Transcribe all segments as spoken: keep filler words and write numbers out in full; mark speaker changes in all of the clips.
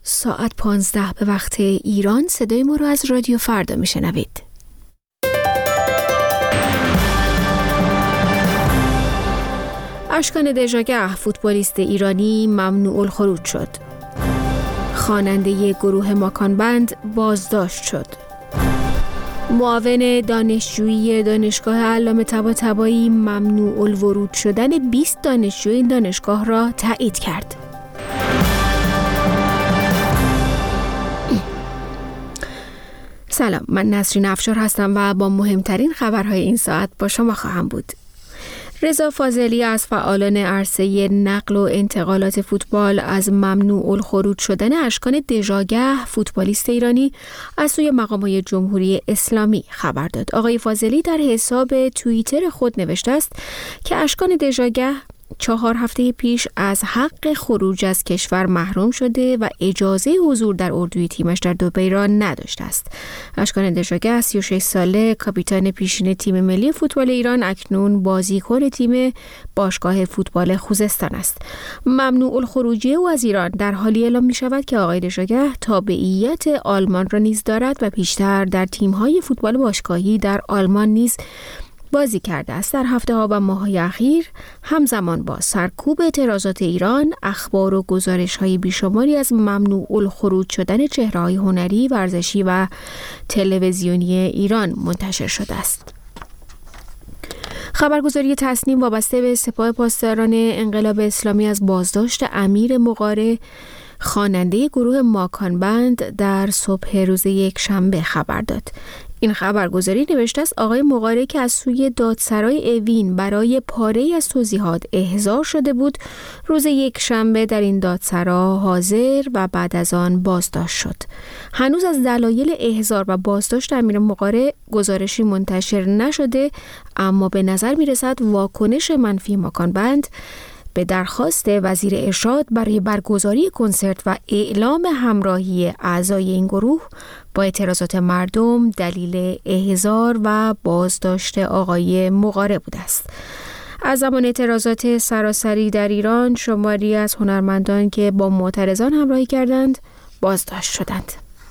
Speaker 1: ساعت پانزده به وقت ایران. صدای ما رو از رادیو فردا میشنوید. اشکان دژاگه فوتبالیست ایرانی ممنوع الخروج شد. خواننده گروه ماکان بند بازداشت شد. معاون دانشجویی دانشگاه علامه طباطبایی ممنوع الورود شدن بیست دانشجوی این دانشگاه را تایید کرد. سلام، من نسرین افشار هستم و با مهمترین خبرهای این ساعت با شما خواهم بود. رضا فاضلی از فعالان عرصه نقل و انتقالات فوتبال از ممنوع الخروج شدن اشکان دژاگه فوتبالیست ایرانی از سوی مقام‌های جمهوری اسلامی خبر داد. آقای فاضلی در حساب توییتر خود نوشته است که اشکان دژاگه چهار هفته پیش از حق خروج از کشور محروم شده و اجازه حضور در اردوی تیمش در دبی را نداشته است. اشکان دژاگه سی و شش ساله، کاپیتان پیشین تیم ملی فوتبال ایران، اکنون بازیکن تیم باشگاه فوتبال خوزستان است. ممنوع الخروجی او از ایران در حالی اعلام می شود که آقای دژاگه تابعیت آلمان را نیز دارد و پیشتر در تیم‌های فوتبال باشگاهی در آلمان نیز بازی کرده است. در هفته ها و ماه‌های اخیر همزمان با سرکوب اعتراضات ایران، اخبار و گزارش های بیشماری از ممنوع الخروج شدن چهره‌های هنری، ورزشی و تلویزیونی ایران منتشر شده است. خبرگزاری تصنیم وابسته به سپاه پاسداران انقلاب اسلامی از بازداشت امیر مغاره، خواننده گروه ماکان بند، در صبح روز یک شنبه خبر داد. این خبرگزاری نوشته است آقای مغاره که از سوی دادسرای اوین برای پاره‌ای از توضیحات احضار شده بود، روز یک شنبه در این دادسرا حاضر و بعد از آن بازداشت شد. هنوز از دلایل احضار و بازداشت امیر مغاره گزارشی منتشر نشده، اما به نظر می‌رسد واکنش منفی ماکان بند به درخواست وزیر ارشاد برای برگزاری کنسرت و اعلام همراهی اعضای این گروه با اعتراضات مردم دلیل احضار و بازداشت آقای مغاره بوده است. از زمان اعتراضات سراسری در ایران، شماری از هنرمندان که با معترضان همراهی کردند بازداشت شدند.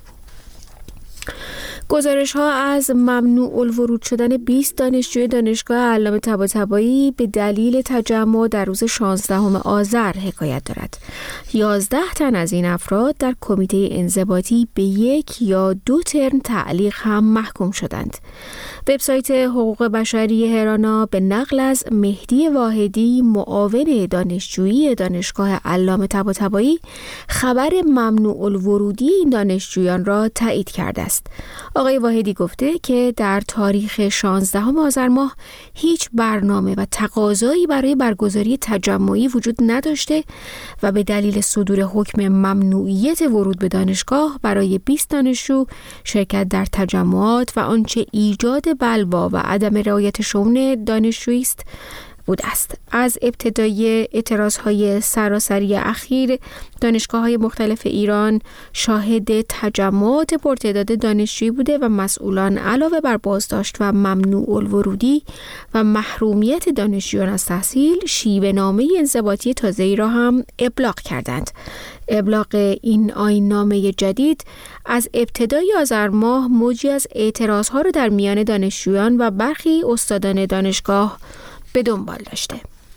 Speaker 1: گزارش ها از ممنوع الورود شدن بیست دانشجوی دانشگاه علامه طباطبایی به دلیل تجمع در روز شانزدهم آذر حکایت دارد. یازده تن از این افراد در کمیته انضباطی به یک یا دو ترم تعلیق هم محکوم شدند. وبسایت حقوق بشری هرانا به نقل از مهدی واحدی، معاون دانشجویی دانشگاه علامه طباطبایی، خبر ممنوع الورودی این دانشجویان را تایید کرده است. آقای واحدی گفته که در تاریخ شانزدهم آذر ماه هیچ برنامه و تقاضایی برای برگزاری تجمعی وجود نداشته و به دلیل صدور حکم ممنوعیت ورود به دانشگاه برای بیست دانشجو شرکت در تجمعات و آنچه ایجاد بلوا و عدم رعایت شؤون دانشجویی است بود است. از ابتدای اعتراضهای سراسری اخیر، دانشگاه‌های مختلف ایران شاهد تجمعات پرتعداد دانشجویی بوده و مسئولان علاوه بر بازداشت و ممنوع الورودی و محرومیت دانشجویان از تحصیل، شیوه‌نامه انضباطی تازه‌ای را هم ابلاغ کردند. ابلاغ این آیین‌نامه جدید از ابتدای آذر ماه موجی از اعتراضها را در میان دانشجویان و برخی استادان دانشگاه به دنبال داشته.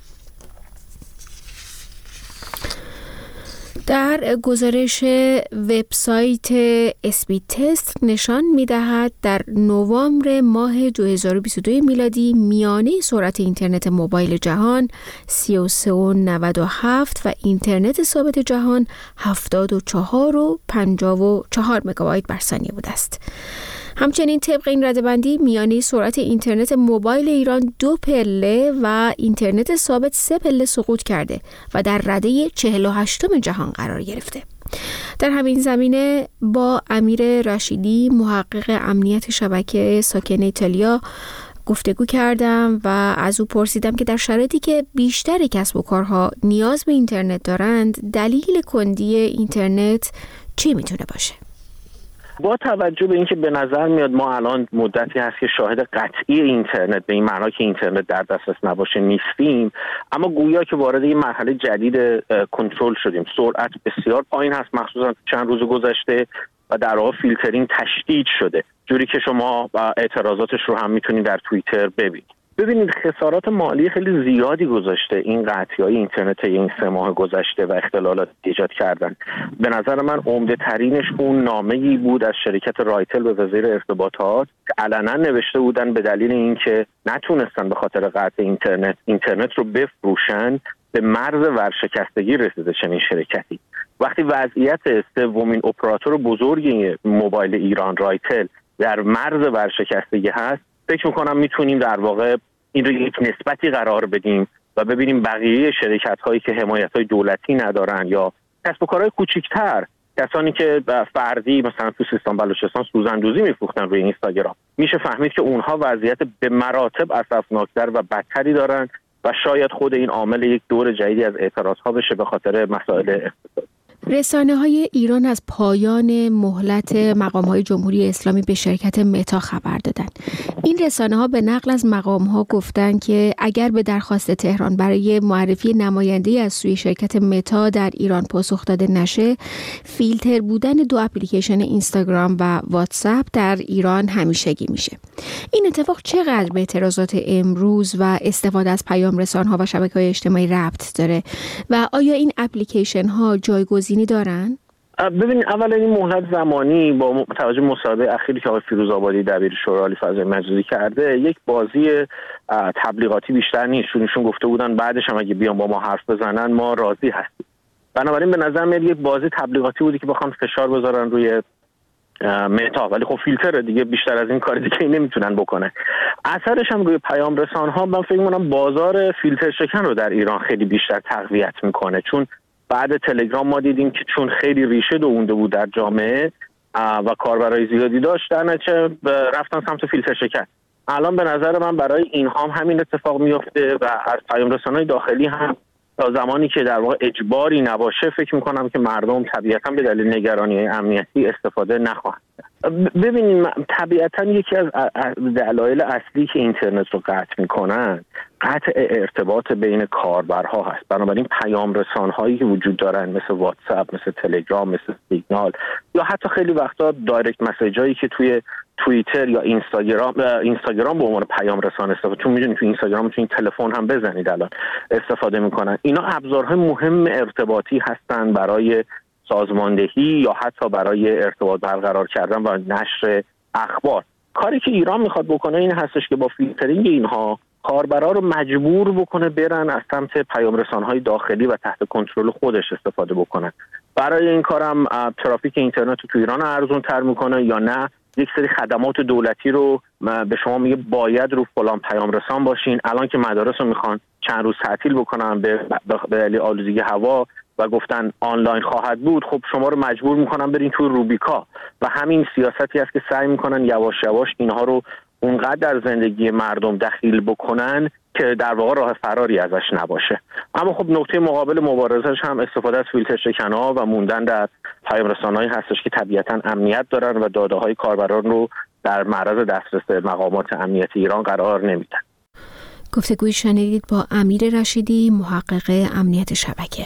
Speaker 1: در گزارش وبسایت اسپید تست نشان می‌دهد در نوامبر ماه دو هزار و بیست و دو میلادی میانه سرعت اینترنت موبایل جهان سی و سه و نود و هفت و اینترنت ثابت جهان هفتاد و چهار و پنجاه و چهار مگابایت بر ثانیه بوده است. همچنین طبق این رده‌بندی میانه سرعت اینترنت موبایل ایران دو پله و اینترنت ثابت سه پله سقوط کرده و در رده چهل و هشتم جهان قرار گرفته. در همین زمینه با امیر رشیدی، محقق امنیت شبکه ساکن ایتالیا، گفتگو کردم و از او پرسیدم که در شرایطی که بیشتر کسب و کارها نیاز به اینترنت دارند، دلیل کندی اینترنت چی میتونه باشه؟
Speaker 2: با توجه به اینکه به نظر میاد ما الان مدتی هست که شاهد قطعی اینترنت به این معنا که اینترنت در دسترس نباشه نیستیم، اما گویا که وارد این مرحله جدید کنترل شدیم. سرعت بسیار پایین هست مخصوصا چند روز گذشته و در واقع فیلترینگ تشدید شده، جوری که شما اعتراضاتش رو هم میتونید در توییتر ببینید. ببینید خسارات مالی خیلی زیادی گذاشته این قطعی‌های اینترنت این سه ماه گذشته و اختلالات ایجاد کردن. به نظر من عمده ترینش اون نامه‌ای بود از شرکت رایتل به وزیر ارتباطات که علنا نوشته بودن به دلیل اینکه نتونستن به خاطر قطع اینترنت اینترنت رو بفروشن به مرز ورشکستگی رسیده چنین شرکتی. وقتی وضعیت سومین اپراتور بزرگ موبایل ایران رایتل در مرز ورشکستگی هست، فکر میکنم میتونیم در واقع این رو یک نسبتی قرار بدیم و ببینیم بقیه شرکت هایی که حمایت های دولتی ندارن یا کسب و کارهای کوچیک‌تر، کسانی که فردی مثلا تو سیستان بلوچستان سوزندوزی میفروختن روی اینستاگرام، میشه فهمید که اونها وضعیت به مراتب اسفناکتر و بدتری دارن و شاید خود این عامل یک دور جدیدی از اعتراض ها بشه به خاطر مسائل اقتصادی.
Speaker 1: رسانه های ایران از پایان مهلت مقام های جمهوری اسلامی به شرکت متا خبر دادن. این رسانه ها به نقل از مقام ها گفتن که اگر به درخواست تهران برای معرفی نماینده‌ای از سوی شرکت متا در ایران پاسخ داده نشه، فیلتر بودن دو اپلیکیشن اینستاگرام و واتساپ در ایران همیشگی میشه. این اتفاق چقدر به اعتراضات امروز و استفاده از پیام رسان ها و شبکه‌های اجتماعی ربط داره و آیا این اپلیکیشن ها جایگزین دارن؟
Speaker 2: ببینید اولا این مهلت زمانی با توجه به مصاحبه اخیری که آقای فیروزآبادی دبیر شورای عالی فضای مجازی کرده، یک بازی تبلیغاتی بیشتر نیست. چون گفته بودن بعدش هم اگه بیان با ما حرف بزنن ما راضی هستیم. بنابراین به نظر میاد یک بازی تبلیغاتی بودی که بخوام فشار بذارن روی متا، ولی خب فیلتر دیگه، بیشتر از این کار دیگه ای نمیتونن بکنن. اثرش هم روی پیام رسان ها من فکر می‌کنم بازار فیلتر شکن رو در ایران خیلی بیشتر تقویت میکنه. چون بعد تلگرام ما دیدیم که چون خیلی ریشه دوونده بود در جامعه و کاربرای زیادی داشت، در نتیجه رفتن سمت فیلتر شکن. الان به نظر من برای اینها هم همین اتفاق میفته و از پیام رسان‌های داخلی هم تا زمانی که در واقع اجباری نباشه فکر میکنم که مردم طبیعتاً به دلیل نگرانی امنیتی استفاده نخواهند. ببینید طبیعتاً یکی از دلایل اصلی که اینترنت رو قطع میکنن قطع ارتباط بین کاربرها هست. بنابراین پیام رسان‌هایی که وجود دارن مثل واتساپ، مثل تلگرام، مثل سیگنال یا حتی خیلی وقتا دایرکت مسیجایی که توی توییتر یا اینستاگرام اینستاگرام به عنوان پیام رسان استفاده، چون میدونید تو اینستاگرام میتونید تلفن هم بزنید الان استفاده میکنن. اینا ابزارهای مهم ارتباطی هستن برای سازماندهی یا حتی برای ارتباط برقرار کردن و نشر اخبار. کاری که ایران میخواد بکنه این هستش که با فیلترینگ اینها کاربرا رو مجبور بکنه برن از سمت پیام رسان‌های داخلی و تحت کنترل خودش استفاده بکنن. برای این کارم ترافیک اینترنت رو تو ایران ارزون تر میکنه یا نه یک سری خدمات دولتی رو به شما میگه باید رو فلان پیام رسان باشین. الان که مدارس رو میخوان چند روز تعطیل بکنن به دلیل آلودگی هوا و گفتن آنلاین خواهد بود، خب شما رو مجبور میکنن برین توی روبیکا و همین سیاستی است که سعی میکنن یواش یواش اینها رو اونقدر در زندگی مردم دخیل بکنن که در واقع راه فراری ازش نباشه. اما خب نقطه مقابل مبارزش هم استفاده از فیلتر شکن‌ها و موندن در پیام رسانه‌ای هستش که طبیعتاً امنیت دارن و داده‌های کاربران رو در معرض دسترس مقامات امنیتی ایران قرار نمیدن.
Speaker 1: گفتگوی شنیدید با امیر رشیدی، محقق امنیت شبکه.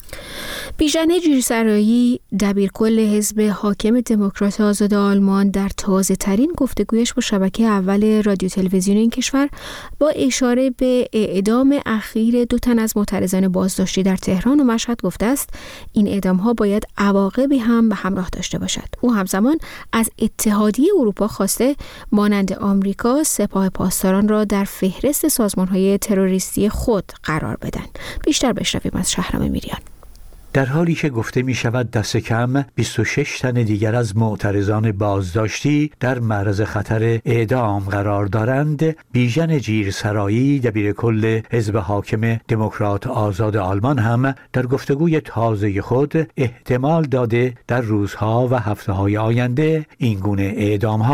Speaker 1: بیژن جیرسرایی، دبیرکل حزب حاکم دموکرات آزاد آلمان، در تازه ترین گفتگویش با شبکه اول رادیو تلویزیون این کشور با اشاره به اعدام اخیر دو تن از معترضان بازداشتی در تهران و مشهد گفته است این اعدام‌ها باید عواقبی هم به همراه داشته باشد. او همزمان از اتحادیه اروپا خواسته مانند آمریکا سپاه پاسداران را در فهرست سازمان‌های تروریستی خود قرار بدن. بیشتر بشنویم از شهرام میریان.
Speaker 3: در حالی که گفته می شود دست کم بیست و شش تن دیگر از معترضان بازداشتی در معرض خطر اعدام قرار دارند، بیژن جیرسرایی، دبیرکل حزب حاکم دموکرات آزاد آلمان، هم در گفتگوی تازه خود احتمال داده در روزها و هفته‌های آینده این گونه اعدام‌ها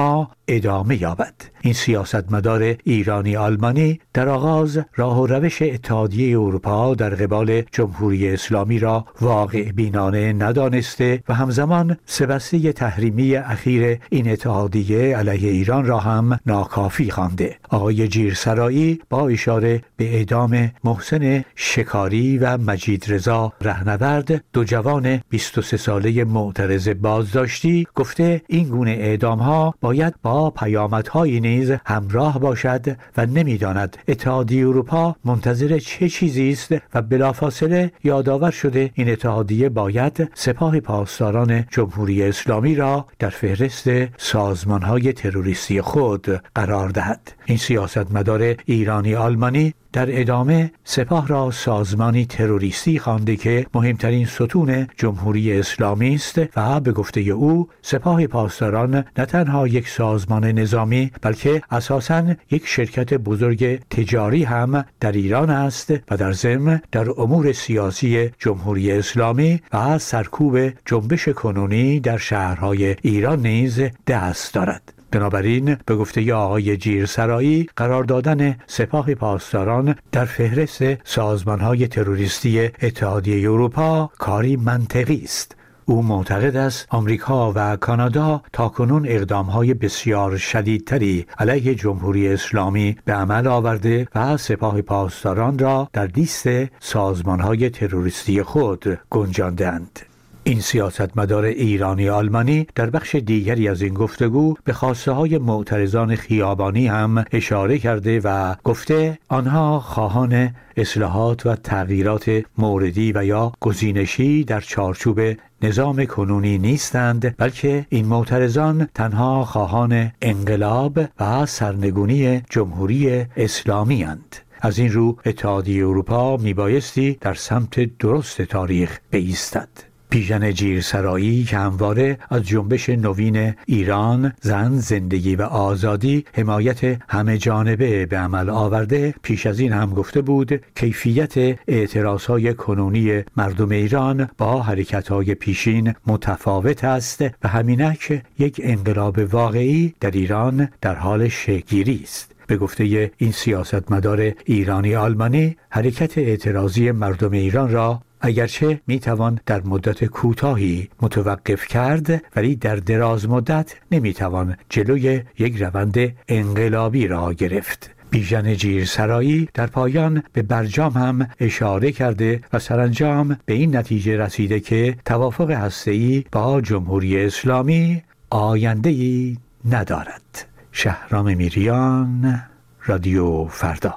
Speaker 3: ادامه یابد. این سیاستمدار ایرانی آلمانی در آغاز راه و روش اتحادیه اروپا در قبال جمهوری اسلامی را واقع بینانه ندانسته و همزمان سه‌بسته تحریمی اخیر این اتحادیه علیه ایران را هم ناکافی خوانده. آقای جیرسرایی با اشاره به اعدام محسن شکاری و مجید رضا رهنورد، دو جوان بیست و سه ساله معترض بازداشتی، گفته این گونه اعدام‌ها باید با پیامدهایی نیز همراه باشد و نمی‌داند اتحادیه اروپا منتظر چه چیزی است و بلافاصله یادآور شده این اتحادیه باید سپاه پاسداران جمهوری اسلامی را در فهرست سازمان‌های تروریستی خود قرار دهد. این سیاستمدار ایرانی آلمانی در ادامه سپاه را سازمانی تروریستی خوانده که مهمترین ستون جمهوری اسلامی است و به گفته او سپاه پاسداران نه تنها یک سازمان نظامی بلکه اساساً یک شرکت بزرگ تجاری هم در ایران است و در ضمن در امور سیاسی جمهوری اسلامی و سرکوب جنبش کنونی در شهرهای ایران نیز دست دارد. بنابراین به گفته آقای جیرسرایی قرار دادن سپاه پاسداران در فهرست سازمان‌های تروریستی اتحادیه اروپا کاری منطقی است. او معتقد است آمریکا و کانادا تاکنون اقدام‌های بسیار شدیدتری علیه جمهوری اسلامی به عمل آورده و سپاه پاسداران را در لیست سازمان‌های تروریستی خود گنجانده‌اند. این سیاستمدار ایرانی آلمانی در بخش دیگری از این گفتگو به خواسته های معترضان خیابانی هم اشاره کرده و گفته آنها خواهان اصلاحات و تغییرات موردی و یا گزینشی در چارچوب نظام کنونی نیستند، بلکه این معترضان تنها خواهان انقلاب و سرنگونی جمهوری اسلامی اند. از این رو اتحادیه اروپا میبایستی در سمت درست تاریخ بایستد. بیژن جیرسرایی که همواره از جنبش نوین ایران، زن، زندگی و آزادی حمایت همه جانبه به عمل آورده، پیش از این هم گفته بود کیفیت اعتراضهای کنونی مردم ایران با حرکت‌های پیشین متفاوت است و همینک یک انقلاب واقعی در ایران در حال شکل‌گیری است. به گفته این سیاستمدار ایرانی آلمانی، حرکت اعتراضی مردم ایران را اگرچه میتوان در مدت کوتاهی متوقف کرد، ولی در دراز مدت نمیتوان جلوی یک روند انقلابی را گرفت. بیژن جیرسرایی در پایان به برجام هم اشاره کرده و سرانجام به این نتیجه رسیده که توافق هسته‌ای با جمهوری اسلامی آینده‌ای ندارد. شهرام میریان، رادیو فردا.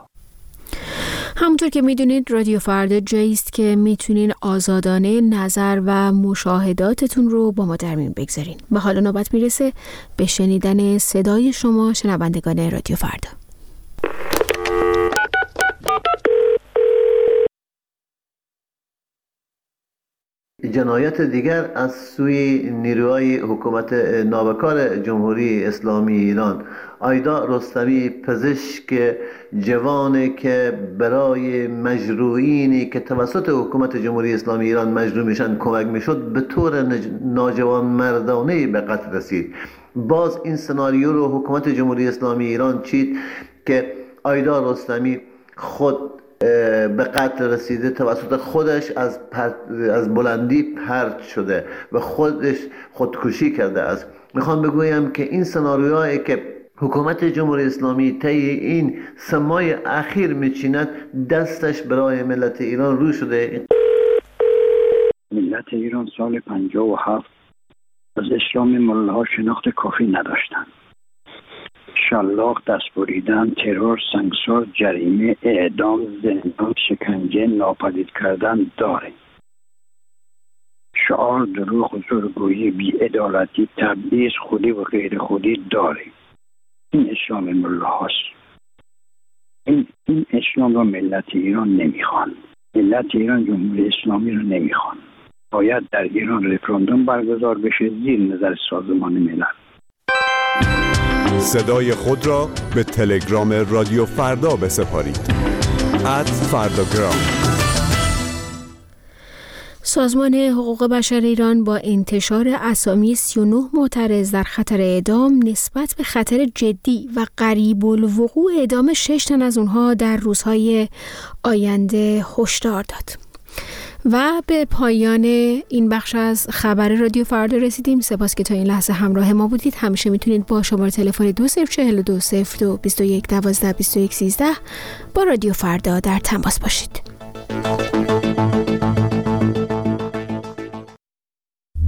Speaker 1: همونطور که میدونید رادیو فردا جایی است که میتونین آزادانه نظر و مشاهداتتون رو با ما در میون بگذارین. و حالا نوبت میرسه به شنیدن صدای شما شنوندگان رادیو فردا.
Speaker 4: جنایت دیگر از سوی نیروهای حکومت نابکار جمهوری اسلامی ایران. آیدا رستمی، پزشک جوانی که برای مجروحینی که توسط حکومت جمهوری اسلامی ایران مجروح میشن کمک میشد، به طور ناجوان مردانه به قتل رسید. باز این سناریو رو حکومت جمهوری اسلامی ایران چید که آیدا رستمی خود به قتل رسیده، توسط خودش از از بلندی پرت شده و خودش خودکشی کرده است. میخوام بگویم که این سناریوهایی که حکومت جمهوری اسلامی طی این سه ماه اخیر میچیند، دستش برای ملت ایران رو شده.
Speaker 5: ملت ایران سال پنجاه و هفت از اسلام ملاها شناخت کافی نداشتند. شلاق، دست بریدن، ترور، سنگسار، جریمه، اعدام، زندان، شکنجه، ناپدید کردن داره. شعار، دروغ، زورگویی، بی‌عدالتی، تبعیض، خودی و غیر خودی داره. این اسلام ملاهاست. این این اسلام را ملت ایران نمیخوان. ملت ایران جمهوری اسلامی را نمیخوان. باید در ایران رفراندوم برگزار بشه زیر نظر سازمان ملل.
Speaker 6: صدای خود را به تلگرام رادیو فردا بسپارید. ات فرداگرام.
Speaker 1: سازمان حقوق بشر ایران با انتشار اسامی سی و نه معترض در خطر اعدام نسبت به خطر جدی و قریب الوقوع اعدام شش تن از اونها در روزهای آینده هشدار داد. و به پایان این بخش از خبر رادیو فردا رسیدیم. سپاس که تا این لحظه همراه ما بودید. همیشه میتونید با شماره تلفن دو صفر چهل دو صفر دو بیست و یک دوازده بیست و یک سیزده با رادیو فردا در تماس باشید.